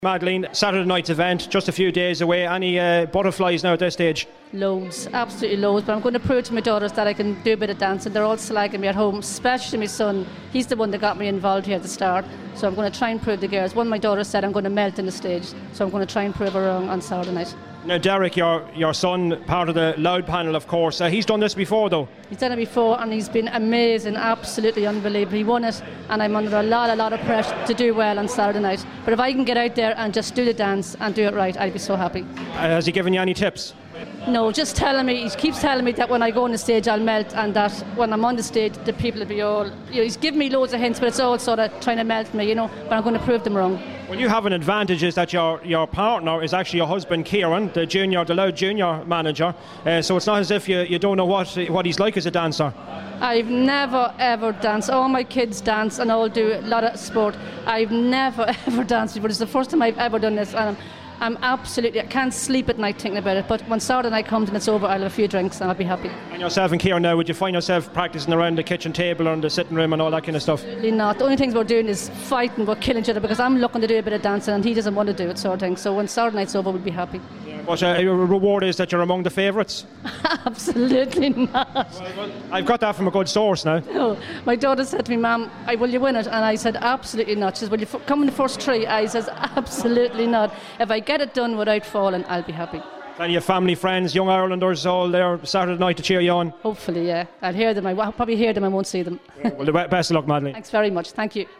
Madeleine, Saturday night's event, just a few days away. Any butterflies now at this stage? Loads, absolutely loads. But I'm going to prove to my daughters that I can do a bit of dancing. They're all slagging me at home, especially my son. He's the one that got me involved here at the start. So I'm going to try and prove the girls. One of my daughters said I'm going to melt in the stage. So I'm going to try and prove her wrong on Saturday night. Now, Derek, your son, part of the Loud panel, of course. He's done this before, though. He's done it before and he's been amazing, absolutely unbelievable. He won it and I'm under a lot of pressure to do well on Saturday night. But if I can get out there and just do the dance and do it right, I'd be so happy. Has he given you any tips? No, just telling me, he keeps telling me that when I go on the stage I'll melt, and that when I'm on the stage the people will be all, he's given me loads of hints, but it's all sort of trying to melt me, but I'm going to prove them wrong. Well, you have an advantage, is that your partner is actually your husband, Kieran, the Loud Junior manager, so it's not as if you don't know what he's like as a dancer. I've never ever danced. All my kids dance and all do a lot of sport. I've never ever danced before. It's the first time I've ever done this, and I can't sleep at night thinking about it, but when Saturday night comes and it's over, I'll have a few drinks and I'll be happy. And yourself and Kieran now, would you find yourself practising around the kitchen table or in the sitting room and all that kind of stuff? Absolutely not. The only things we're doing is fighting, we're killing each other, because I'm looking to do a bit of dancing and he doesn't want to do it, sort of thing. So when Saturday night's over, we'll be happy. Yeah, but your reward is that you're among the favourites? Absolutely not. Well, I've got that from a good source now. No. My daughter said to me, Mum, will you win it? And I said, absolutely not. She says, will you come in the first three? I says, absolutely not. If I get it done without falling, I'll be happy. Plenty of family, friends, young Irelanders all there Saturday night to cheer you on? Hopefully, yeah. I'll hear them. I'll probably hear them, I won't see them. Well, the best of luck, Madeleine. Thanks very much. Thank you.